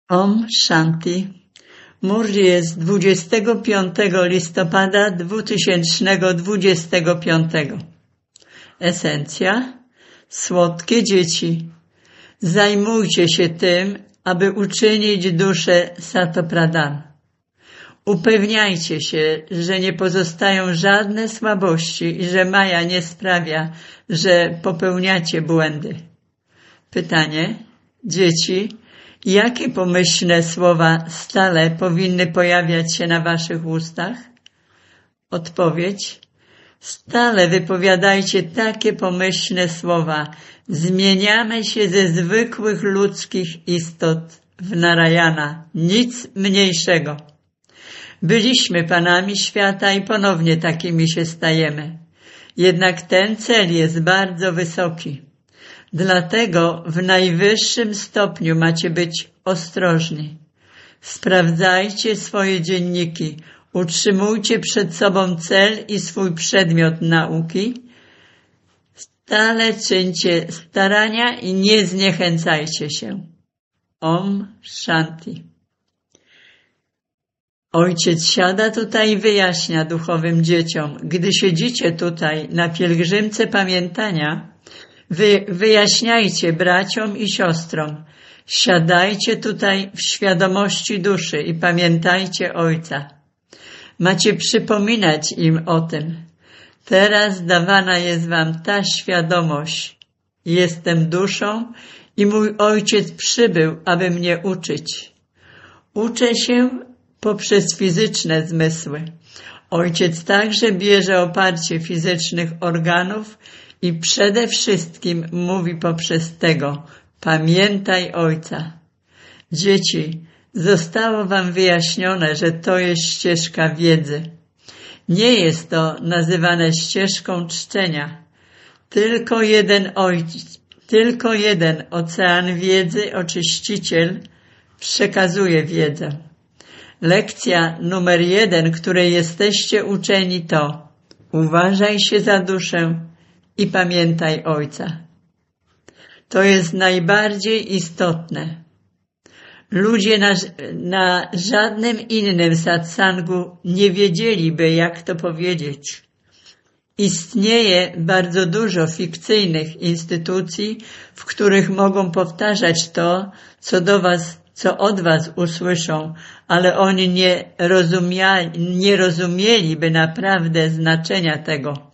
Om Shanti. Murli jest 25 listopada 2025. Esencja. Słodkie dzieci. Zajmujcie się tym, aby uczynić duszę Satopradhan. Upewniajcie się, że nie pozostają żadne słabości i że Maja nie sprawia, że popełniacie błędy. Pytanie. Dzieci, jakie pomyślne słowa stale powinny pojawiać się na waszych ustach? Odpowiedź. Stale wypowiadajcie takie pomyślne słowa. Zmieniamy się ze zwykłych ludzkich istot w Narayana. Nic mniejszego. Byliśmy panami świata i ponownie takimi się stajemy. Jednak ten cel jest bardzo wysoki. Dlatego w najwyższym stopniu macie być ostrożni. Sprawdzajcie swoje dzienniki, utrzymujcie przed sobą cel i swój przedmiot nauki. Stale czyńcie starania i nie zniechęcajcie się. Om Shanti. Ojciec siada tutaj i wyjaśnia duchowym dzieciom, gdy siedzicie tutaj na pielgrzymce pamiętania, wyjaśniajcie braciom i siostrom. Siadajcie tutaj w świadomości duszy i pamiętajcie Ojca. Macie przypominać im o tym. Teraz dawana jest wam ta świadomość. Jestem duszą i mój Ojciec przybył, aby mnie uczyć. Uczę się poprzez fizyczne zmysły. Ojciec także bierze oparcie fizycznych organów i przede wszystkim mówi poprzez tego: pamiętaj Ojca. Dzieci, zostało wam wyjaśnione, że to jest ścieżka wiedzy. Nie jest to nazywane ścieżką czczenia. Tylko jeden ocean wiedzy, oczyściciel, przekazuje wiedzę. Lekcja numer 1, której jesteście uczeni, to: uważaj się za duszę i pamiętaj Ojca. To jest najbardziej istotne. Ludzie na żadnym innym satsangu nie wiedzieliby, jak to powiedzieć. Istnieje bardzo dużo fikcyjnych instytucji, w których mogą powtarzać to, co od was usłyszą, ale oni nie rozumieliby naprawdę znaczenia tego.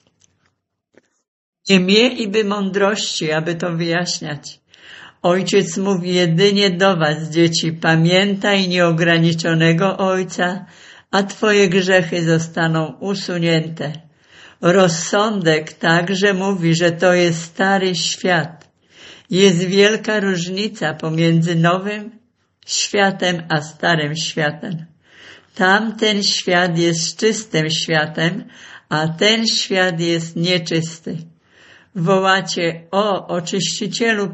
Nie mieliby mądrości, aby to wyjaśniać. Ojciec mówi jedynie do was, dzieci: pamiętaj nieograniczonego Ojca, a twoje grzechy zostaną usunięte. Rozsądek także mówi, że to jest stary świat. Jest wielka różnica pomiędzy nowym światem a starym światem. Tamten świat jest czystym światem, a ten świat jest nieczysty. Wołacie: o oczyścicielu,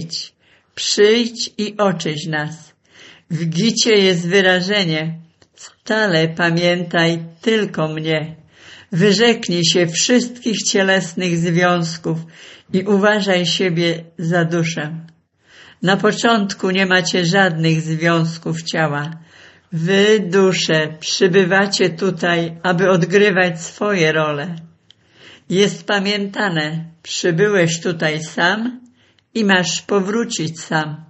przyjdź i oczyść nas. W Gicie jest wyrażenie: stale pamiętaj tylko mnie. Wyrzeknij się wszystkich cielesnych związków i uważaj siebie za duszę. Na początku nie macie żadnych związków ciała. Wy, dusze, przybywacie tutaj, aby odgrywać swoje role. Jest pamiętane: przybyłeś tutaj sam i masz powrócić sam.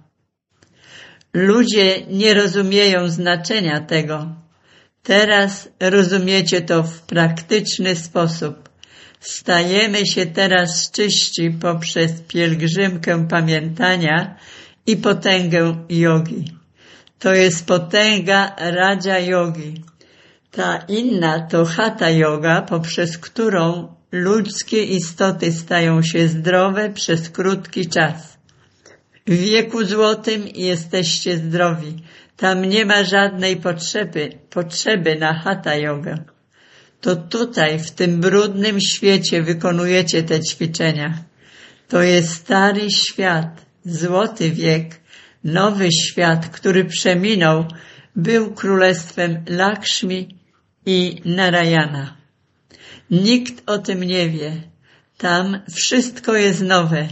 Ludzie nie rozumieją znaczenia tego. Teraz rozumiecie to w praktyczny sposób. Stajemy się teraz czyści poprzez pielgrzymkę pamiętania i potęgę jogi. To jest potęga Raja Yogi. Ta inna to Hatha Yoga, poprzez którą ludzkie istoty stają się zdrowe przez krótki czas. W wieku złotym jesteście zdrowi. Tam nie ma żadnej potrzeby na Hatha Yogę. To tutaj, w tym brudnym świecie, wykonujecie te ćwiczenia. To jest stary świat, złoty wiek. Nowy świat, który przeminął, był królestwem Lakshmi i Narayana. Nikt o tym nie wie. Tam wszystko jest nowe.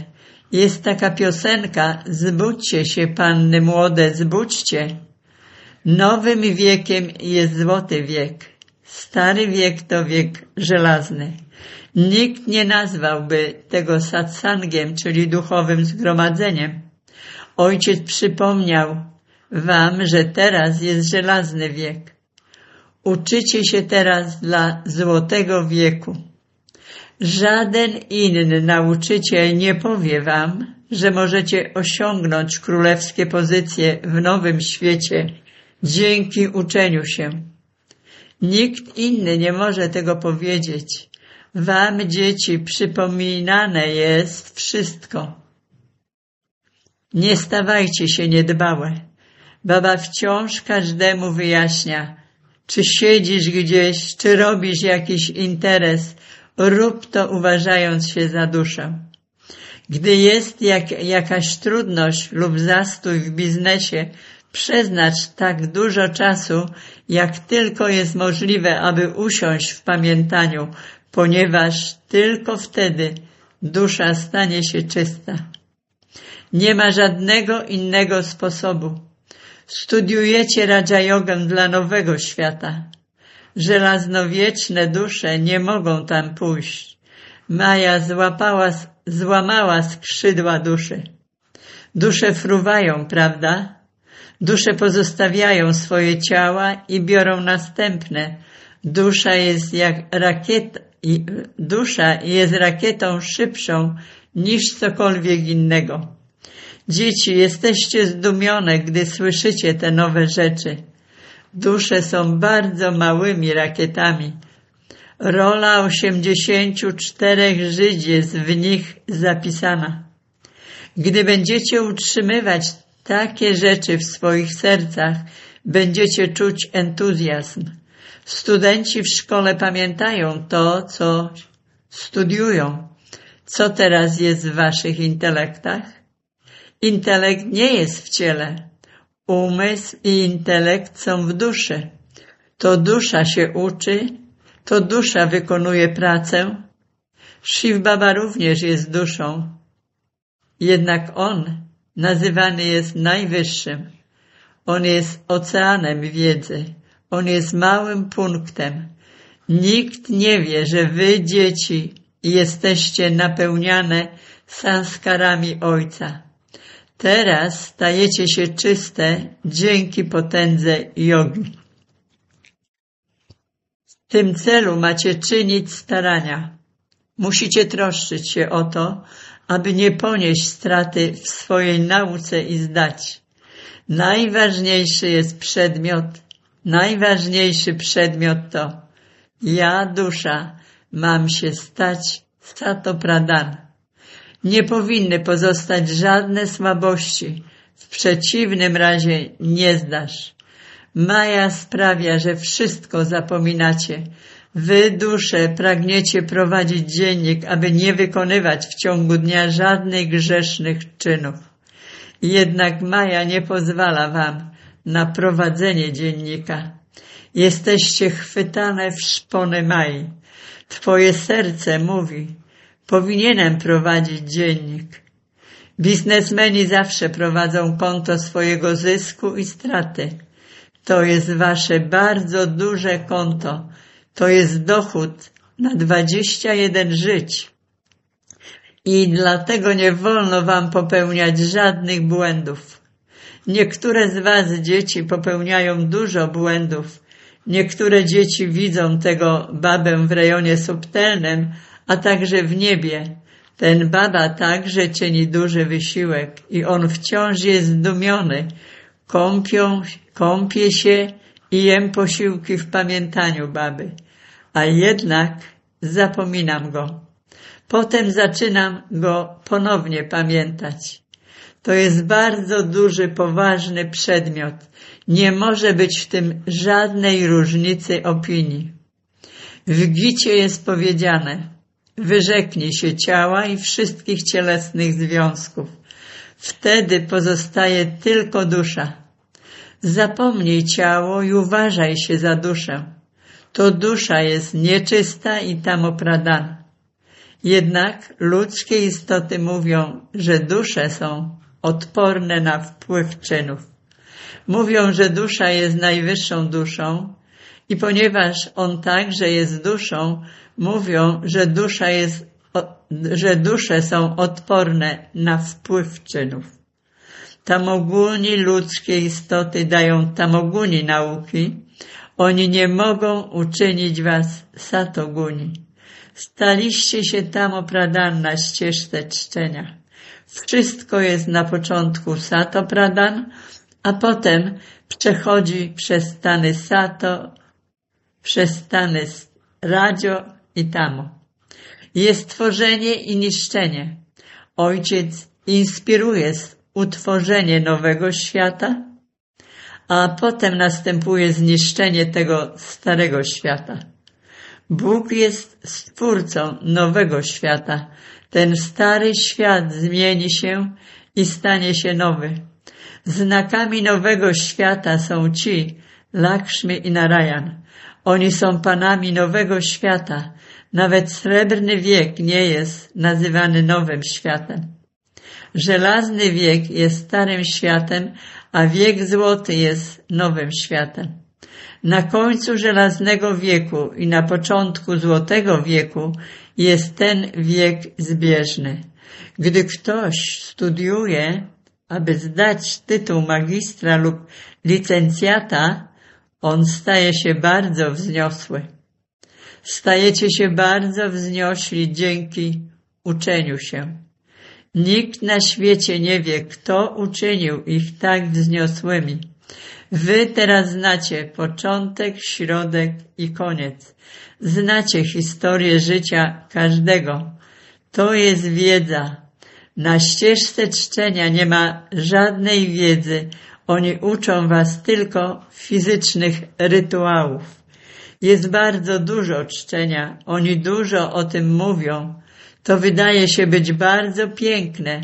Jest taka piosenka: zbudźcie się, panny młode, zbudźcie. Nowym wiekiem jest złoty wiek. Stary wiek to wiek żelazny. Nikt nie nazwałby tego satsangiem, czyli duchowym zgromadzeniem. Ojciec przypomniał wam, że teraz jest żelazny wiek. Uczycie się teraz dla złotego wieku. Żaden inny nauczyciel nie powie wam, że możecie osiągnąć królewskie pozycje w nowym świecie dzięki uczeniu się. Nikt inny nie może tego powiedzieć. Wam, dzieci, przypominane jest wszystko. Nie stawajcie się niedbałe. Baba wciąż każdemu wyjaśnia, czy siedzisz gdzieś, czy robisz jakiś interes, rób to uważając się za duszę. Gdy jest jakaś trudność lub zastój w biznesie, przeznacz tak dużo czasu, jak tylko jest możliwe, aby usiąść w pamiętaniu, ponieważ tylko wtedy dusza stanie się czysta. Nie ma żadnego innego sposobu. Studiujecie Raja Jogę dla nowego świata. Żelaznowieczne dusze nie mogą tam pójść. Maja złamała skrzydła duszy. Dusze fruwają, prawda? Dusze pozostawiają swoje ciała i biorą następne. Dusza jest rakietą szybszą niż cokolwiek innego. Dzieci, jesteście zdumione, gdy słyszycie te nowe rzeczy. Dusze są bardzo małymi rakietami. Rola 84 żyć jest w nich zapisana. Gdy będziecie utrzymywać takie rzeczy w swoich sercach, będziecie czuć entuzjazm. Studenci w szkole pamiętają to, co studiują. Co teraz jest w waszych intelektach? Intelekt nie jest w ciele. Umysł i intelekt są w duszy. To dusza się uczy, to dusza wykonuje pracę. Shiv Baba również jest duszą. Jednak on nazywany jest najwyższym. On jest oceanem wiedzy. On jest małym punktem. Nikt nie wie, że wy, dzieci, jesteście napełniane sanskarami Ojca. Teraz stajecie się czyste dzięki potędze jogi. W tym celu macie czynić starania. Musicie troszczyć się o to, aby nie ponieść straty w swojej nauce i zdać. Najważniejszy przedmiot to ja, dusza, mam się stać Sato Pradhan. Nie powinny pozostać żadne słabości, w przeciwnym razie nie zdasz. Maja sprawia, że wszystko zapominacie. Wy, dusze, pragniecie prowadzić dziennik, aby nie wykonywać w ciągu dnia żadnych grzesznych czynów. Jednak Maja nie pozwala wam na prowadzenie dziennika. Jesteście chwytane w szpony Mai. Twoje serce mówi, powinienem prowadzić dziennik. Biznesmeni zawsze prowadzą konto swojego zysku i straty. To jest wasze bardzo duże konto. To jest dochód na 21 żyć. I dlatego nie wolno wam popełniać żadnych błędów. Niektóre z was, dzieci, popełniają dużo błędów. Niektóre dzieci widzą tego babę w rejonie subtelnym, a także w niebie. Ten baba także czyni duży wysiłek i on wciąż jest zdumiony. Kąpie się i jem posiłki w pamiętaniu baby. A jednak zapominam go. Potem zaczynam go ponownie pamiętać. To jest bardzo duży, poważny przedmiot. Nie może być w tym żadnej różnicy opinii. W Gicie jest powiedziane: wyrzeknij się ciała i wszystkich cielesnych związków. Wtedy pozostaje tylko dusza. Zapomnij ciało i uważaj się za duszę. To dusza jest nieczysta i Tamo Pradhan. Jednak ludzkie istoty mówią, że dusze są odporne na wpływ czynów. Mówią, że dusza jest najwyższą duszą i ponieważ on także jest duszą, mówią, że dusze są odporne na wpływ czynów. Tamoguni ludzkie istoty dają tamoguni nauki. Oni nie mogą uczynić was satoguni. Staliście się tamopradan na ścieżce czczenia. Wszystko jest na początku satopradan, a potem przechodzi przez stany sato, przez stany radio i tamo. Jest tworzenie i niszczenie. Ojciec inspiruje utworzenie nowego świata, a potem następuje zniszczenie tego starego świata. Bóg jest stwórcą nowego świata. Ten stary świat zmieni się i stanie się nowy. Znakami nowego świata są ci, Lakshmi i Narayan. Oni są panami nowego świata. Nawet srebrny wiek nie jest nazywany nowym światem. Żelazny wiek jest starym światem, a wiek złoty jest nowym światem. Na końcu żelaznego wieku i na początku złotego wieku jest ten wiek zbieżny. Gdy ktoś studiuje, aby zdać tytuł magistra lub licencjata, on staje się bardzo wzniosły. Stajecie się bardzo wzniośli dzięki uczeniu się. Nikt na świecie nie wie, kto uczynił ich tak wzniosłymi. Wy teraz znacie początek, środek i koniec. Znacie historię życia każdego. To jest wiedza. Na ścieżce czczenia nie ma żadnej wiedzy. Oni uczą was tylko fizycznych rytuałów. Jest bardzo dużo czczenia. Oni dużo o tym mówią. To wydaje się być bardzo piękne.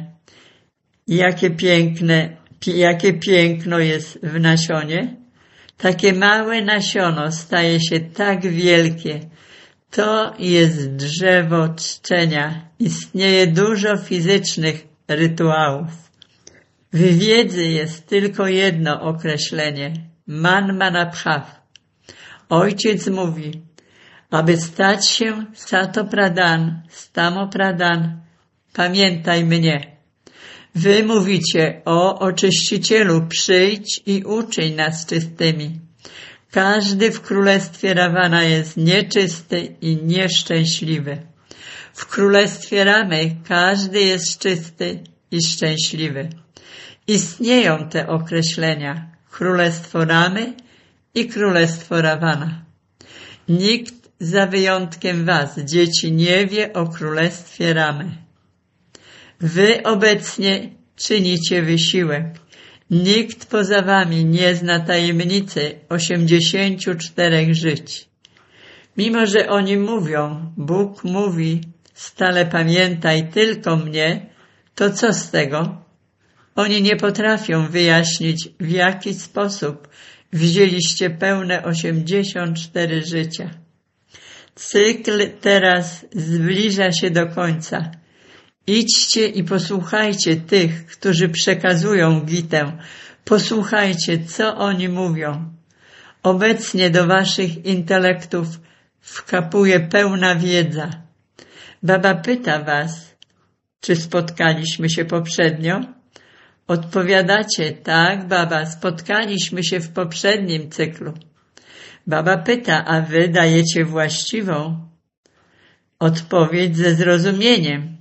Jakie piękno jest w nasionie? Takie małe nasiono staje się tak wielkie. To jest drzewo czczenia. Istnieje dużo fizycznych rytuałów. W wiedzy jest tylko jedno określenie. Man manabhav. Ojciec mówi, aby stać się satopradan, stamopradan, pamiętaj mnie. Wy mówicie, o oczyścicielu, przyjdź i uczyń nas czystymi. Każdy w królestwie Ravana jest nieczysty i nieszczęśliwy. W królestwie Ramy każdy jest czysty i szczęśliwy. Istnieją te określenia, królestwo Ramy i królestwo Ravana. Nikt za wyjątkiem was, dzieci, nie wie o królestwie Ramy. Wy obecnie czynicie wysiłek. Nikt poza wami nie zna tajemnicy 84 żyć. Mimo że oni mówią, Bóg mówi, stale pamiętaj tylko mnie, to co z tego? Oni nie potrafią wyjaśnić, w jaki sposób wzięliście pełne 84 życia. Cykl teraz zbliża się do końca. Idźcie i posłuchajcie tych, którzy przekazują Gitę. Posłuchajcie, co oni mówią. Obecnie do waszych intelektów wkapuje pełna wiedza. Baba pyta was, czy spotkaliśmy się poprzednio? Odpowiadacie, tak, baba, spotkaliśmy się w poprzednim cyklu. Baba pyta, a wy dajecie właściwą odpowiedź ze zrozumieniem.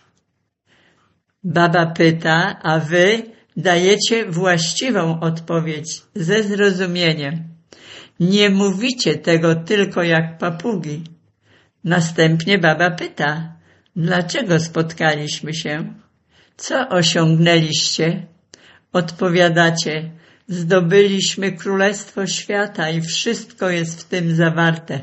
Baba pyta, a wy dajecie właściwą odpowiedź ze zrozumieniem. Nie mówicie tego tylko jak papugi. Następnie baba pyta, dlaczego spotkaliśmy się? Co osiągnęliście? Odpowiadacie, zdobyliśmy królestwo świata i wszystko jest w tym zawarte.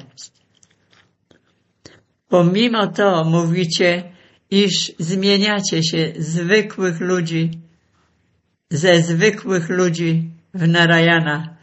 Pomimo to mówicie, iż zmieniacie się ze zwykłych ludzi w Narayana.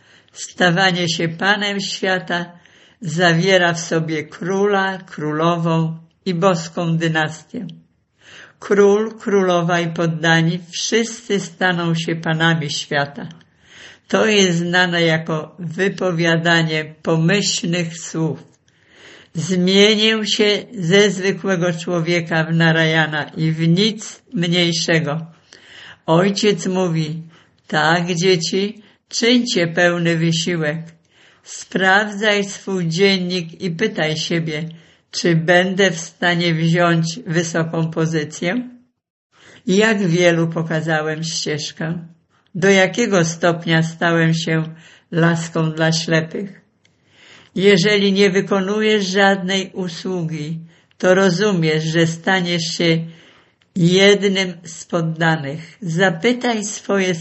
Stawanie się Panem świata zawiera w sobie króla, królową i boską dynastię. Król, królowa i poddani wszyscy staną się panami świata. To jest znane jako wypowiadanie pomyślnych słów. Zmienię się ze zwykłego człowieka w Narayana i w nic mniejszego. Ojciec mówi, tak dzieci, czyńcie pełny wysiłek. Sprawdzaj swój dziennik i pytaj siebie, czy będę w stanie wziąć wysoką pozycję? Jak wielu pokazałem ścieżkę? Do jakiego stopnia stałem się laską dla ślepych? Jeżeli nie wykonujesz żadnej usługi, to rozumiesz, że staniesz się jednym z poddanych. Zapytaj swoje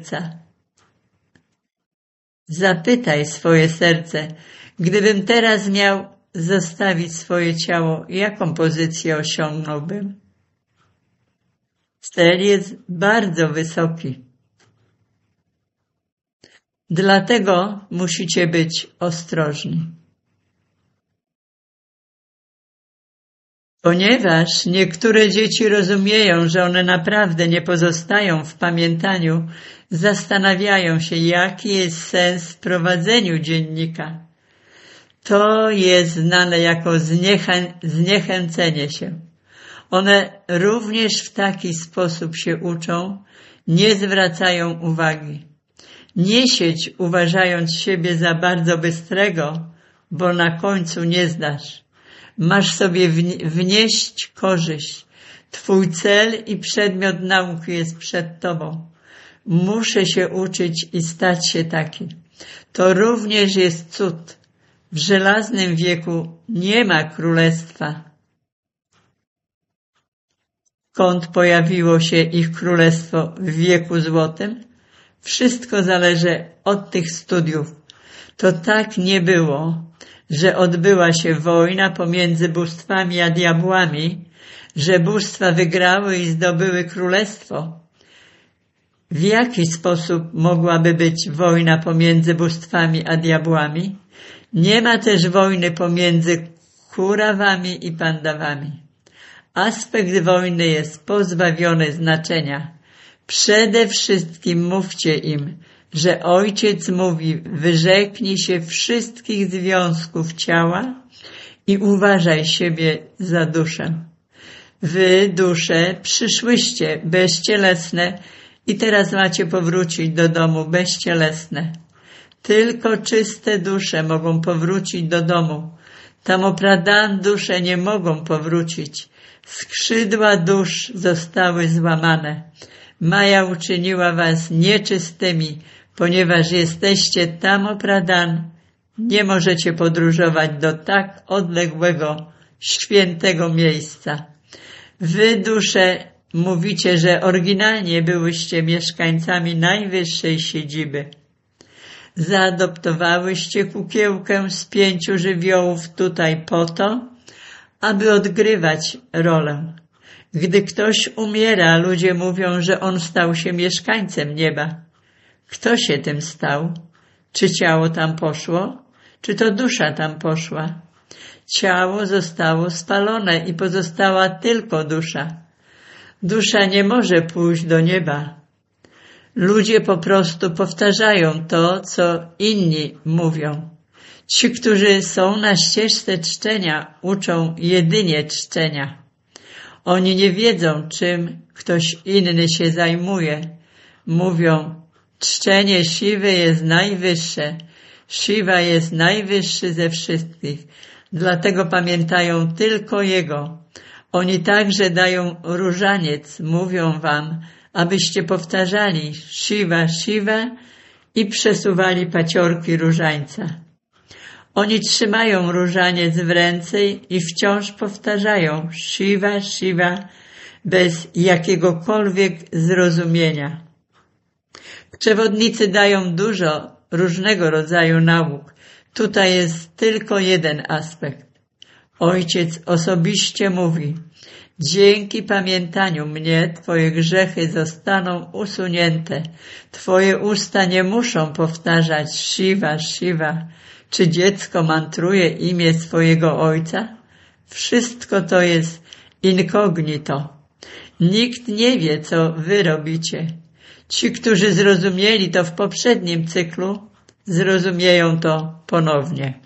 serce, gdybym teraz miał zostawić swoje ciało, jaką pozycję osiągnąłbym? Cel jest bardzo wysoki. Dlatego musicie być ostrożni. Ponieważ niektóre dzieci rozumieją, że one naprawdę nie pozostają w pamiętaniu, zastanawiają się, jaki jest sens w prowadzeniu dziennika. To jest znane jako zniechęcenie się. One również w taki sposób się uczą, nie zwracają uwagi. Nie siedź uważając siebie za bardzo bystrego, bo na końcu nie zdasz. Masz sobie wnieść korzyść. Twój cel i przedmiot nauki jest przed tobą. Muszę się uczyć i stać się taki. To również jest cud. W żelaznym wieku nie ma królestwa. Skąd pojawiło się ich królestwo w wieku złotym? Wszystko zależy od tych studiów. To tak nie było, że odbyła się wojna pomiędzy bóstwami a diabłami, że bóstwa wygrały i zdobyły królestwo. W jaki sposób mogłaby być wojna pomiędzy bóstwami a diabłami? Nie ma też wojny pomiędzy Kurawami i Pandawami. Aspekt wojny jest pozbawiony znaczenia. Przede wszystkim mówcie im, że Ojciec mówi, wyrzeknij się wszystkich związków ciała i uważaj siebie za duszę. Wy, dusze, przyszłyście bezcielesne i teraz macie powrócić do domu bezcielesne. Tylko czyste dusze mogą powrócić do domu. Tamopradan dusze nie mogą powrócić. Skrzydła dusz zostały złamane. Maja uczyniła was nieczystymi, ponieważ jesteście tamopradan. Nie możecie podróżować do tak odległego, świętego miejsca. Wy, dusze, mówicie, że oryginalnie byłyście mieszkańcami najwyższej siedziby. Zaadoptowałyście kukiełkę z 5 żywiołów tutaj po to, aby odgrywać rolę. Gdy ktoś umiera, ludzie mówią, że on stał się mieszkańcem nieba. Kto się tym stał? Czy ciało tam poszło? Czy to dusza tam poszła? Ciało zostało spalone i pozostała tylko dusza. Dusza nie może pójść do nieba. Ludzie po prostu powtarzają to, co inni mówią. Ci, którzy są na ścieżce czczenia, uczą jedynie czczenia. Oni nie wiedzą, czym ktoś inny się zajmuje. Mówią, czczenie Siwy jest najwyższe. Siwa jest najwyższy ze wszystkich. Dlatego pamiętają tylko Jego. Oni także dają różaniec, mówią wam, abyście powtarzali Siwa, Siwa i przesuwali paciorki różańca. Oni trzymają różaniec w ręce i wciąż powtarzają Siwa, Siwa bez jakiegokolwiek zrozumienia. Przewodnicy dają dużo różnego rodzaju nauk. Tutaj jest tylko jeden aspekt. Ojciec osobiście mówi, dzięki pamiętaniu mnie Twoje grzechy zostaną usunięte. Twoje usta nie muszą powtarzać Siwa, Siwa. Czy dziecko mantruje imię swojego ojca? Wszystko to jest incognito. Nikt nie wie, co wy robicie. Ci, którzy zrozumieli to w poprzednim cyklu, zrozumieją to ponownie.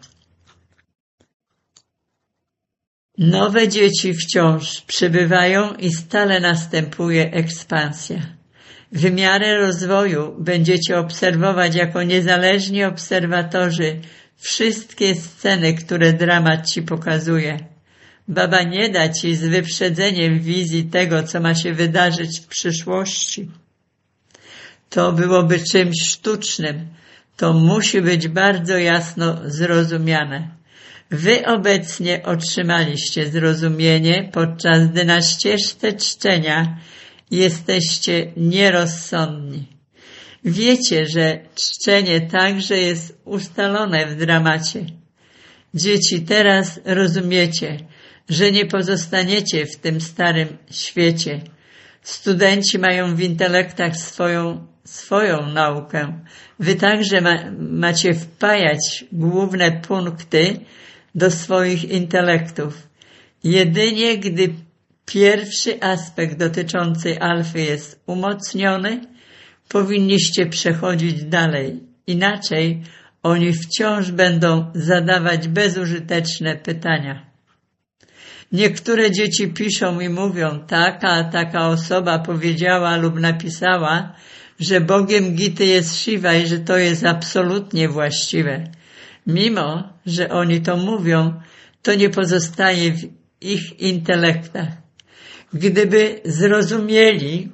Nowe dzieci wciąż przybywają i stale następuje ekspansja. W miarę rozwoju będziecie obserwować jako niezależni obserwatorzy wszystkie sceny, które dramat ci pokazuje. Baba nie da ci z wyprzedzeniem wizji tego, co ma się wydarzyć w przyszłości. To byłoby czymś sztucznym. To musi być bardzo jasno zrozumiane. Wy obecnie otrzymaliście zrozumienie, podczas gdy na ścieżce czczenia jesteście nierozsądni. Wiecie, że czczenie także jest ustalone w dramacie. Dzieci, teraz rozumiecie, że nie pozostaniecie w tym starym świecie. Studenci mają w intelektach swoją naukę. Wy także macie wpajać główne punkty do swoich intelektów. Jedynie gdy pierwszy aspekt dotyczący alfy jest umocniony, powinniście przechodzić dalej. Inaczej oni wciąż będą zadawać bezużyteczne pytania. Niektóre dzieci piszą i mówią, taka osoba powiedziała lub napisała, że Bogiem Gity jest Shiva i że to jest absolutnie właściwe. Mimo, że oni to mówią, to nie pozostaje w ich intelektach. Gdyby zrozumieli,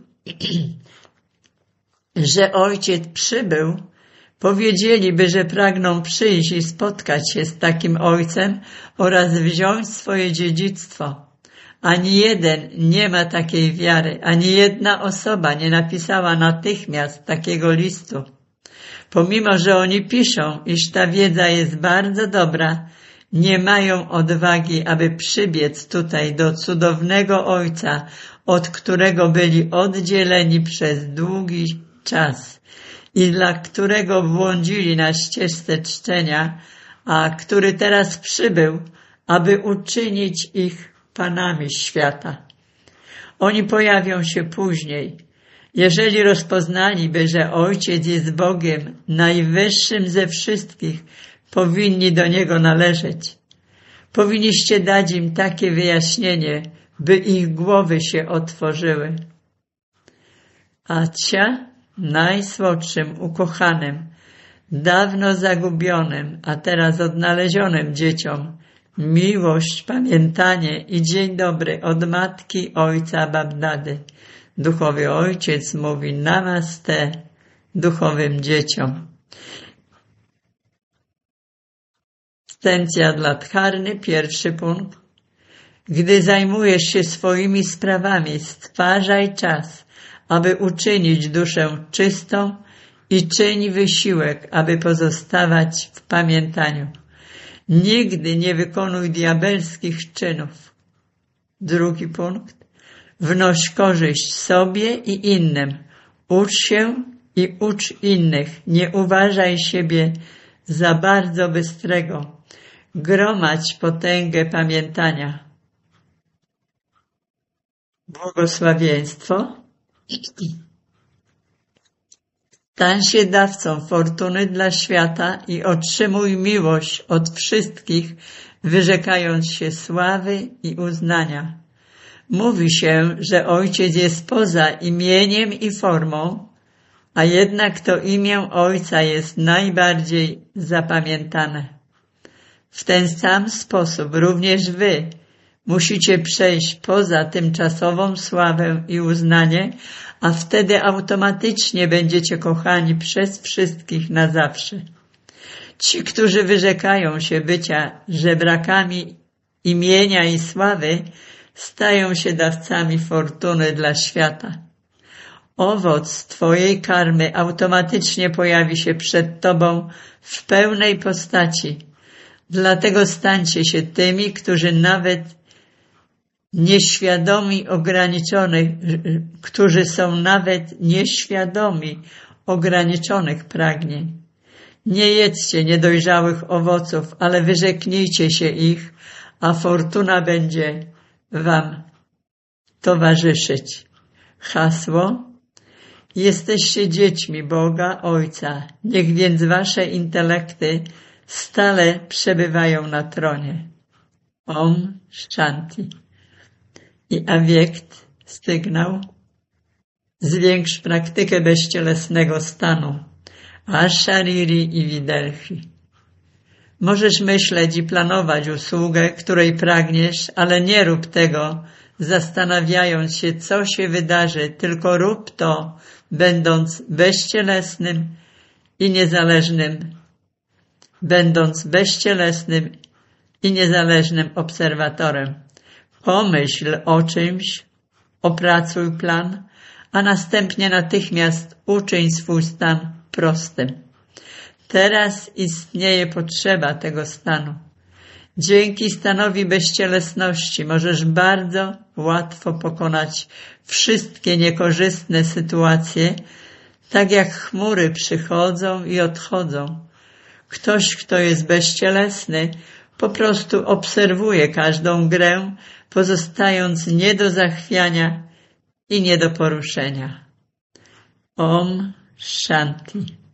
że Ojciec przybył, powiedzieliby, że pragną przyjść i spotkać się z takim Ojcem oraz wziąć swoje dziedzictwo. Ani jeden nie ma takiej wiary, ani jedna osoba nie napisała natychmiast takiego listu. Pomimo, że oni piszą, iż ta wiedza jest bardzo dobra, nie mają odwagi, aby przybiec tutaj do cudownego Ojca, od którego byli oddzieleni przez długi czas i dla którego błądzili na ścieżce czczenia, a który teraz przybył, aby uczynić ich panami świata. Oni pojawią się później. Jeżeli rozpoznaliby, że Ojciec jest Bogiem najwyższym ze wszystkich, powinni do Niego należeć. Powinniście dać im takie wyjaśnienie, by ich głowy się otworzyły. Acia, najsłodszym, ukochanym, dawno zagubionym, a teraz odnalezionym dzieciom, miłość, pamiętanie i dzień dobry od matki, ojca, Babdady. Duchowy Ojciec mówi namaste duchowym dzieciom. Sencja dla Dharny, pierwszy punkt. Gdy zajmujesz się swoimi sprawami, stwarzaj czas, aby uczynić duszę czystą i czyń wysiłek, aby pozostawać w pamiętaniu. Nigdy nie wykonuj diabelskich czynów. Drugi punkt. Wnoś korzyść sobie i innym. Ucz się i ucz innych. Nie uważaj siebie za bardzo bystrego. Gromadź potęgę pamiętania. Błogosławieństwo. Stań się dawcą fortuny dla świata i otrzymuj miłość od wszystkich, wyrzekając się sławy i uznania. Mówi się, że Ojciec jest poza imieniem i formą, a jednak to imię Ojca jest najbardziej zapamiętane. W ten sam sposób również wy musicie przejść poza tymczasową sławę i uznanie, a wtedy automatycznie będziecie kochani przez wszystkich na zawsze. Ci, którzy wyrzekają się bycia żebrakami imienia i sławy, stają się dawcami fortuny dla świata. Owoc twojej karmy automatycznie pojawi się przed tobą w pełnej postaci. Dlatego stańcie się tymi, którzy są nawet nieświadomi ograniczonych pragnień. Nie jedzcie niedojrzałych owoców, ale wyrzeknijcie się ich, a fortuna będzie wam towarzyszyć. Hasło: jesteście dziećmi Boga Ojca, niech więc wasze intelekty stale przebywają na tronie. Om Shanti. I awiekt, sygnał: zwiększ praktykę bezcielesnego stanu, Ashariri i Widelhi. Możesz myśleć i planować usługę, której pragniesz, ale nie rób tego, zastanawiając się, co się wydarzy, tylko rób to, będąc bezcielesnym i niezależnym obserwatorem. Pomyśl o czymś, opracuj plan, a następnie natychmiast uczyń swój stan prostym. Teraz istnieje potrzeba tego stanu. Dzięki stanowi bezcielesności możesz bardzo łatwo pokonać wszystkie niekorzystne sytuacje, tak jak chmury przychodzą i odchodzą. Ktoś, kto jest bezcielesny, po prostu obserwuje każdą grę, pozostając nie do zachwiania i nie do poruszenia. Om Shanti.